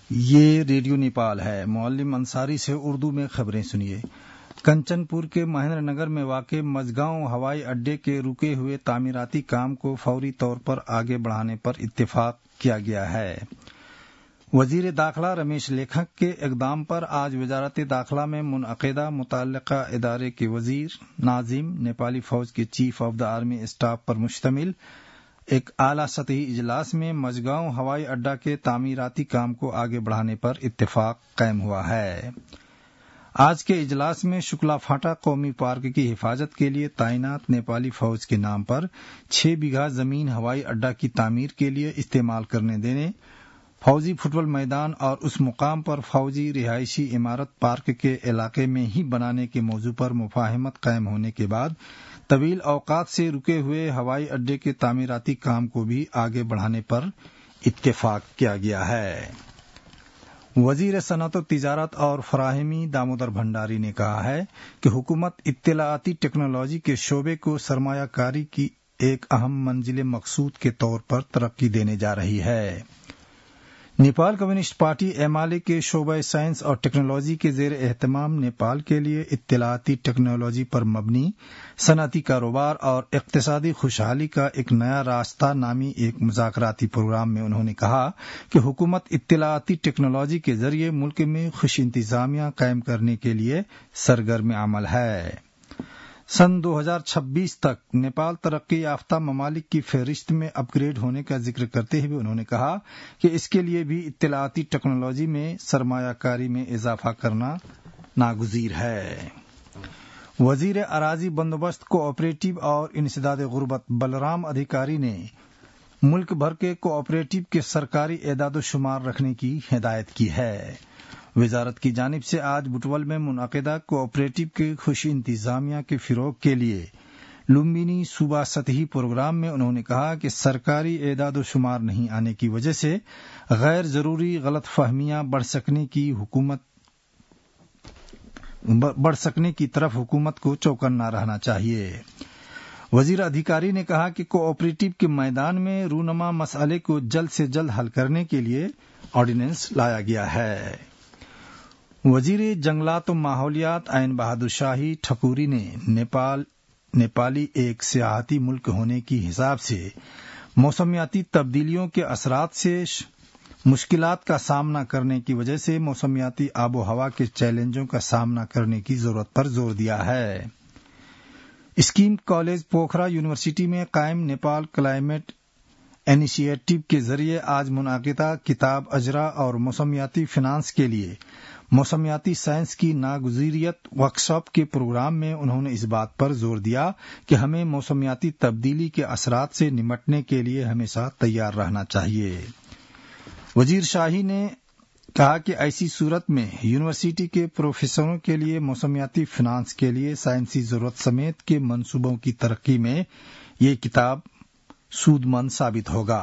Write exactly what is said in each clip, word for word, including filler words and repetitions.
یہ ریڈیو نیپال ہے۔ معلم انصاری سے اردو میں خبریں سنیے۔ کنچن پور کے مہندر نگر میں واقع مجگاؤں ہوائی اڈے کے رکے ہوئے تعمیراتی کام کو فوری طور پر آگے بڑھانے پر اتفاق کیا گیا ہے۔ وزیر داخلہ رمیش لیکھک کے اقدام پر آج وزارت داخلہ میں منعقدہ متعلقہ ادارے کے وزیر ناظم نیپالی فوج کے chief of the army staff پر مشتمل ایک اعلیٰ سطحی اجلاس میں مجگاؤں ہوائی اڈہ کے تعمیراتی کام کو آگے بڑھانے پر اتفاق قائم ہوا ہے۔ آج کے اجلاس میں شکلا پھاٹا قومی پارک کی حفاظت کے لیے تعینات نیپالی فوج کے نام پر چھ بیگھہ زمین ہوائی اڈہ کی تعمیر کے لیے استعمال کرنے دینے، فوجی فٹ بال میدان اور اس مقام پر فوجی رہائشی عمارت پارک کے علاقے میں ہی بنانے کے موضوع پر مفاہمت قائم ہونے کے بعد طویل اوقات سے رکے ہوئے ہوائی اڈے کے تعمیراتی کام کو بھی آگے بڑھانے پر اتفاق کیا گیا ہے۔ وزیر صنعت و تجارت اور فراہمی دامودر بھنڈاری نے کہا ہے کہ حکومت اطلاعاتی ٹیکنالوجی کے شعبے کو سرمایہ کاری کی ایک اہم منزل مقصود کے طور پر ترقی دینے جا رہی ہے۔ Nepal communist party M L A کے شعبہ سائنس اور ٹیکنالوجی کے زیر اہتمام نیپال کے لیے اطلاعاتی ٹیکنالوجی پر مبنی صنعتی کاروبار اور اقتصادی خوشحالی کا ایک نیا راستہ نامی ایک مذاکراتی پروگرام میں انہوں نے کہا کہ حکومت اطلاعاتی ٹیکنالوجی کے ذریعے ملک میں خوش انتظامیہ قائم کرنے کے لیے سرگرم عمل ہے۔ سن دو ہزار چھبیس تک نیپال ترقی یافتہ ممالک کی فہرست میں اپ گریڈ ہونے کا ذکر کرتے ہوئے انہوں نے کہا کہ اس کے لیے بھی اطلاعاتی ٹیکنالوجی میں سرمایہ کاری میں اضافہ کرنا ناگزیر ہے۔ وزیر اراضی بندوبست کوآپریٹو اور انسداد غربت بلرام ادھیکاری نے ملک بھر کے کوآپریٹو کے سرکاری اعداد و شمار رکھنے کی ہدایت کی ہے۔ وزارت کی جانب سے آج بٹول میں منعقدہ کوآپریٹو کے خوش انتظامیہ کے فروغ کے لیے لمبینی صوبہ سطحی پروگرام میں انہوں نے کہا کہ سرکاری اعداد و شمار نہیں آنے کی وجہ سے غیر ضروری غلط فہمیاں بڑھ سکنے کی حکومت بڑھ سکنے کی طرف حکومت کو چوکنا رہنا چاہیے۔ وزیر ادھیکاری نے کہا کہ کوآپریٹو کے میدان میں رونما مسئلے کو جلد سے جلد حل کرنے کے لیے آرڈیننس لایا گیا ہے۔ وزیر جنگلات و ماحولیات عین بہادر شاہی ٹھکوری نے نیپال نیپالی ایک سیاحتی ملک ہونے کی حساب سے موسمیاتی تبدیلیوں کے اثرات سے مشکلات کا سامنا کرنے کی وجہ سے موسمیاتی آب و ہوا کے چیلنجوں کا سامنا کرنے کی ضرورت پر زور دیا ہے۔ اسکیم کالج پوکھرا یونیورسٹی میں قائم نیپال کلائمیٹ انیشیٹو کے ذریعے آج منعقدہ کتاب اجرا اور موسمیاتی فنانس کے لیے موسمیاتی سائنس کی ناگزیریت ورکشاپ کے پروگرام میں انہوں نے اس بات پر زور دیا کہ ہمیں موسمیاتی تبدیلی کے اثرات سے نمٹنے کے لیے ہمیشہ تیار رہنا چاہیے۔ وزیر شاہی نے کہا کہ ایسی صورت میں یونیورسٹی کے پروفیسروں کے لیے موسمیاتی فنانس کے لیے سائنسی ضرورت سمیت کے منصوبوں کی ترقی میں یہ کتاب سود مند ثابت ہوگا۔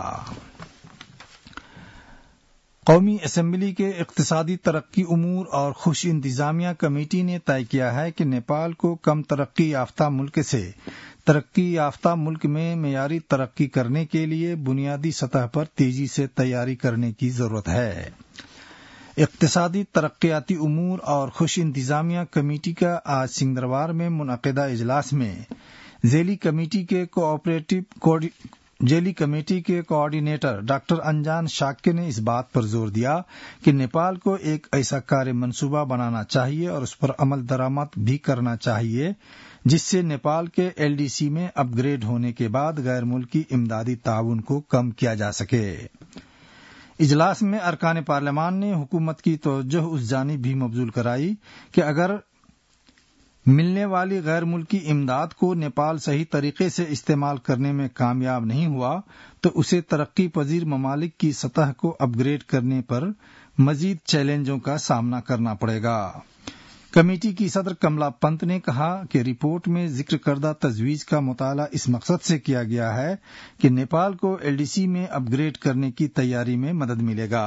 قومی اسمبلی کے اقتصادی ترقی امور اور خوش انتظامیہ کمیٹی نے طے کیا ہے کہ نیپال کو کم ترقی یافتہ ملک سے ترقی یافتہ ملک میں معیاری ترقی کرنے کے لیے بنیادی سطح پر تیزی سے تیاری کرنے کی ضرورت ہے۔ اقتصادی ترقیاتی امور اور خوش انتظامیہ کمیٹی کا آج سنگدروار میں منعقدہ اجلاس میں ذیلی کمیٹی کے کوآپریٹو ذیلی کمیٹی کے کوآرڈینیٹر ڈاکٹر انجان شاکے نے اس بات پر زور دیا کہ نیپال کو ایک ایسا کار منصوبہ بنانا چاہیے اور اس پر عمل درآمد بھی کرنا چاہیے جس سے نیپال کے ایل ڈی سی میں اپ گریڈ ہونے کے بعد غیر ملکی امدادی تعاون کو کم کیا جا سکے۔ اجلاس میں ارکان پارلیمان نے حکومت کی توجہ اس جانب بھی مبذول کرائی کہ اگر ملنے والی غیر ملکی امداد کو نیپال صحیح طریقے سے استعمال کرنے میں کامیاب نہیں ہوا تو اسے ترقی پذیر ممالک کی سطح کو اپ گریڈ کرنے پر مزید چیلنجوں کا سامنا کرنا پڑے گا۔ کمیٹی کی صدر کملا پنت نے کہا کہ رپورٹ میں ذکر کردہ تجویز کا مطالعہ اس مقصد سے کیا گیا ہے کہ نیپال کو ایل ڈی سی میں اپ گریڈ کرنے کی تیاری میں مدد ملے گا۔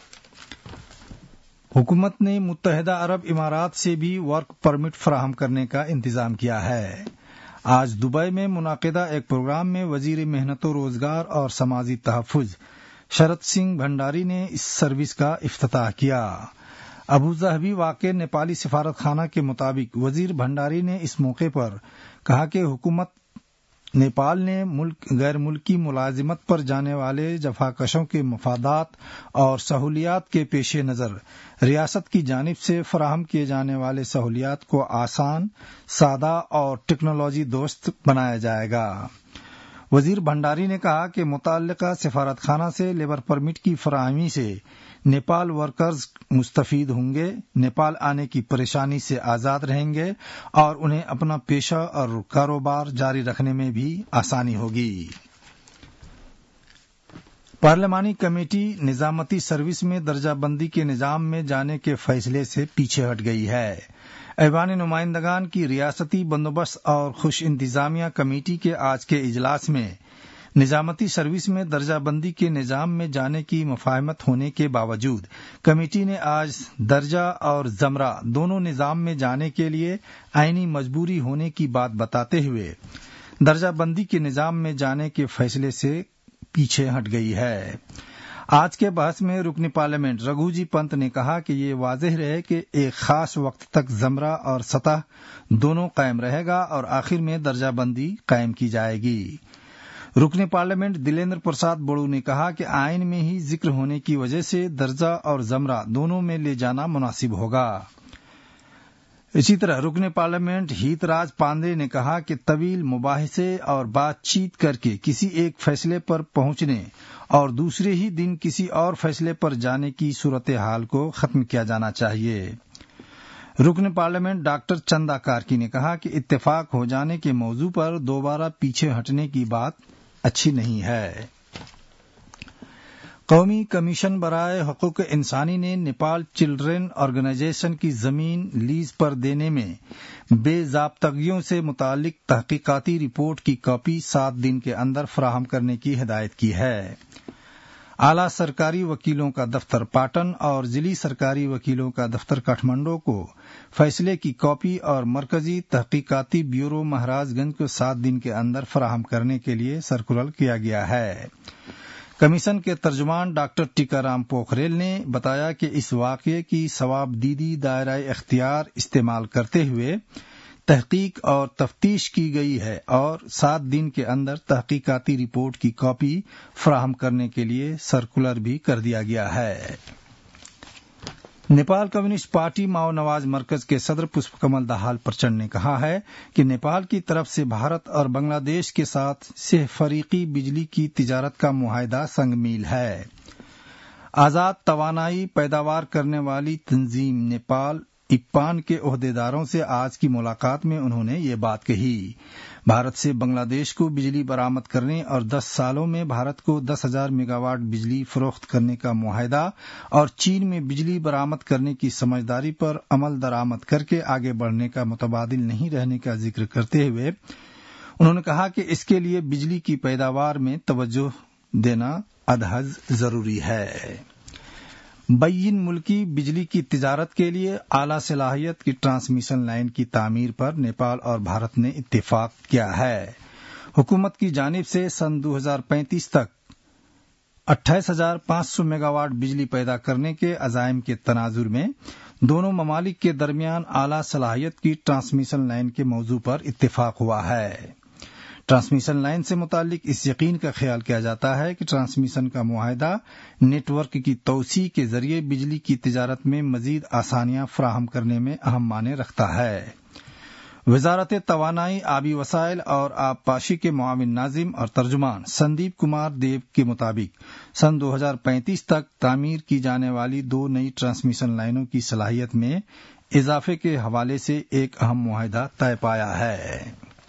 حکومت نے متحدہ عرب امارات سے بھی ورک پرمٹ فراہم کرنے کا انتظام کیا ہے۔ آج دبئی میں منعقدہ ایک پروگرام میں وزیر محنت و روزگار اور سماجی تحفظ شرد سنگھ بھنڈاری نے اس سروس کا افتتاح کیا۔ ابوظہبی واقع نیپالی سفارت خانہ کے مطابق وزیر بھنڈاری نے اس موقع پر کہا کہ حکومت نیپال نے ملک غیر ملکی ملازمت پر جانے والے جفاکشوں کے مفادات اور سہولیات کے پیش نظر ریاست کی جانب سے فراہم کیے جانے والے سہولیات کو آسان، سادہ اور ٹیکنالوجی دوست بنایا جائے گا۔ وزیر بھنڈاری نے کہا کہ متعلقہ سفارت خانہ سے لیبر پرمٹ کی فراہمی سے نیپال ورکرز مستفید ہوں گے، نیپال آنے کی پریشانی سے آزاد رہیں گے اور انہیں اپنا پیشہ اور کاروبار جاری رکھنے میں بھی آسانی ہوگی۔ پارلیمانی کمیٹی نظامتی سروس میں درجہ بندی کے نظام میں جانے کے فیصلے سے پیچھے ہٹ گئی ہے۔ ایوان نمائندگان کی ریاستی بندوبست اور خوش انتظامیہ کمیٹی کے آج کے اجلاس میں نظامتی سروس میں درجہ بندی کے نظام میں جانے کی مفاہمت ہونے کے باوجود کمیٹی نے آج درجہ اور زمرہ دونوں نظام میں جانے کے لیے عینی مجبوری ہونے کی بات بتاتے ہوئے درجہ بندی کے نظام میں جانے کے فیصلے سے پیچھے ہٹ گئی ہے۔ آج کے بحث میں رکن پارلیمنٹ رگھو جی پنت نے کہا کہ یہ واضح رہے کہ ایک خاص وقت تک زمرہ اور سطح دونوں قائم رہے گا اور آخر میں درجہ بندی قائم کی جائے گی۔ رکن پارلیمنٹ دلیندر پرساد بڑو نے کہا کہ آئین میں ہی ذکر ہونے کی وجہ سے درجہ اور زمرہ دونوں میں لے جانا مناسب ہوگا۔ اسی طرح رکن پارلیمنٹ ہیت راج پانڈے نے کہا کہ طویل مباحثے اور بات چیت کر کے کسی ایک فیصلے پر پہنچنے اور دوسرے ہی دن کسی اور فیصلے پر جانے کی صورتحال کو ختم کیا جانا چاہیے۔ رکن پارلیمنٹ ڈاکٹر چندا کارکی نے کہا کہ اتفاق ہو جانے کے موضوع پر دوبارہ پیچھے ہٹنے کی بات اچھی نہیں ہے۔ قومی کمیشن برائے حقوق انسانی نے نیپال چلڈرن آرگنائزیشن کی زمین لیز پر دینے میں بے ضابطگیوں سے متعلق تحقیقاتی رپورٹ کی کاپی سات دن کے اندر فراہم کرنے کی ہدایت کی ہے۔ اعلیٰ سرکاری وکیلوں کا دفتر پاٹن اور ضلعی سرکاری وکیلوں کا دفتر کاٹھمنڈو کو فیصلے کی کاپی اور مرکزی تحقیقاتی بیورو مہاراج گنج کو سات دن کے اندر فراہم کرنے کے لیے سرکولر کیا گیا ہے۔ کمیشن کے ترجمان ڈاکٹر ٹیکا رام پوکھریل نے بتایا کہ اس واقعے کی ثواب دیدی دائرہ اختیار استعمال کرتے ہوئے تحقیق اور تفتیش کی گئی ہے اور سات دن کے اندر تحقیقاتی رپورٹ کی کاپی فراہم کرنے کے لیے سرکولر بھی کر دیا گیا ہے۔ نیپال کمیونسٹ پارٹی ماؤ نواز مرکز کے صدر پشپ کمل دہال پرچنڈ نے کہا ہے کہ نیپال کی طرف سے بھارت اور بنگلہ دیش کے ساتھ سہ فریقی بجلی کی تجارت کا معاہدہ سنگ میل ہے۔ آزاد توانائی پیداوار کرنے والی تنظیم نیپال اپان کے عہدیداروں سے آج کی ملاقات میں انہوں نے یہ بات کہی۔ بھارت سے بنگلہ دیش کو بجلی برآمد کرنے اور دس سالوں میں بھارت کو دس ہزار میگا واٹ بجلی فروخت کرنے کا معاہدہ اور چین میں بجلی برآمد کرنے کی سمجھداری پر عمل درآمد کر کے آگے بڑھنے کا متبادل نہیں رہنے کا ذکر کرتے ہوئے انہوں نے کہا کہ اس کے لیے بجلی کی پیداوار میں توجہ دینا ادحد ضروری ہے۔ بین ملکی بجلی کی تجارت کے لیے اعلیٰ صلاحیت کی ٹرانسمیشن لائن کی تعمیر پر نیپال اور بھارت نے اتفاق کیا ہے۔ حکومت کی جانب سے سن دو ہزار پینتیس تک اٹھائیس ہزار پانچ سو میگا واٹ بجلی پیدا کرنے کے عزائم کے تناظر میں دونوں ممالک کے درمیان اعلیٰ صلاحیت کی ٹرانسمیشن لائن کے موضوع پر اتفاق ہوا ہے۔ ٹرانسمیشن لائن سے متعلق اس یقین کا خیال کیا جاتا ہے کہ ٹرانسمیشن کا معاہدہ نیٹ ورک کی توسیع کے ذریعے بجلی کی تجارت میں مزید آسانیاں فراہم کرنے میں اہم معنی رکھتا ہے۔ وزارت توانائی، آبی وسائل اور آبپاشی کے معاون ناظم اور ترجمان سندیپ کمار دیو کے مطابق سن دو ہزار پینتیس تک تعمیر کی جانے والی دو نئی ٹرانسمیشن لائنوں کی صلاحیت میں اضافے کے حوالے سے ایک اہم معاہدہ طے پایا ہے۔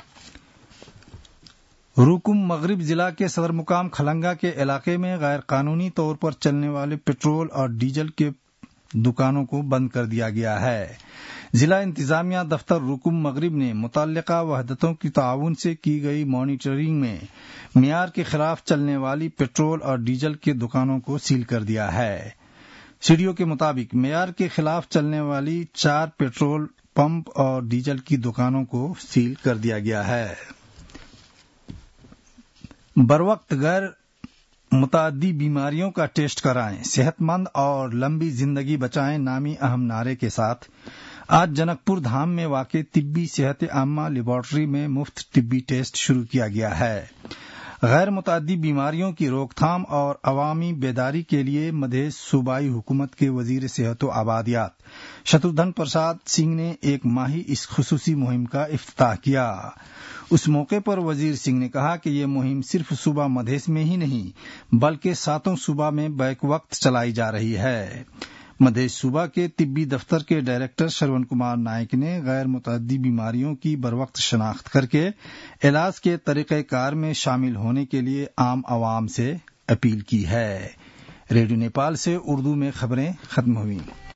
روکم مغرب ضلع کے صدر مقام کھلنگا کے علاقے میں غیر قانونی طور پر چلنے والے پیٹرول اور ڈیزل کے دکانوں کو بند کر دیا گیا ہے۔ ضلع انتظامیہ دفتر روکم مغرب نے متعلقہ وحدتوں کی تعاون سے کی گئی مانیٹرنگ میں معیار کے خلاف چلنے والی پیٹرول اور ڈیزل کے دکانوں کو سیل کر دیا ہے۔ سیڈیو کے مطابق معیار کے خلاف چلنے والی چار پیٹرول پمپ اور ڈیزل کی دکانوں کو سیل کر دیا گیا ہے۔ بروقت غیر متعدی بیماریوں کا ٹیسٹ کرائیں، صحت مند اور لمبی زندگی بچائیں نامی اہم نعرے کے ساتھ آج جنک پور دھام میں واقع طبی صحت عامہ لیبارٹری میں مفت طبی ٹیسٹ شروع کیا گیا ہے۔ غیر متعدی بیماریوں کی روک تھام اور عوامی بیداری کے لیے مدھیہ صوبائی حکومت کے وزیر صحت و آبادیات شترودھن پرساد سنگھ نے ایک ماہی اس خصوصی مہم کا افتتاح کیا۔ اس موقع پر وزیر سنگھ نے کہا کہ یہ مہم صرف صوبہ مدھیہ میں ہی نہیں بلکہ ساتوں صوبہ میں بیک وقت چلائی جا رہی ہے۔ مدھیہ صوبہ کے طبی دفتر کے ڈائریکٹر شرون کمار نائک نے غیر متعدی بیماریوں کی بروقت شناخت کر کے علاج کے طریقہ کار میں شامل ہونے کے لیے عام عوام سے اپیل کی ہے۔ ریڈیو نیپال سے اردو میں خبریں ختم ہوئیں۔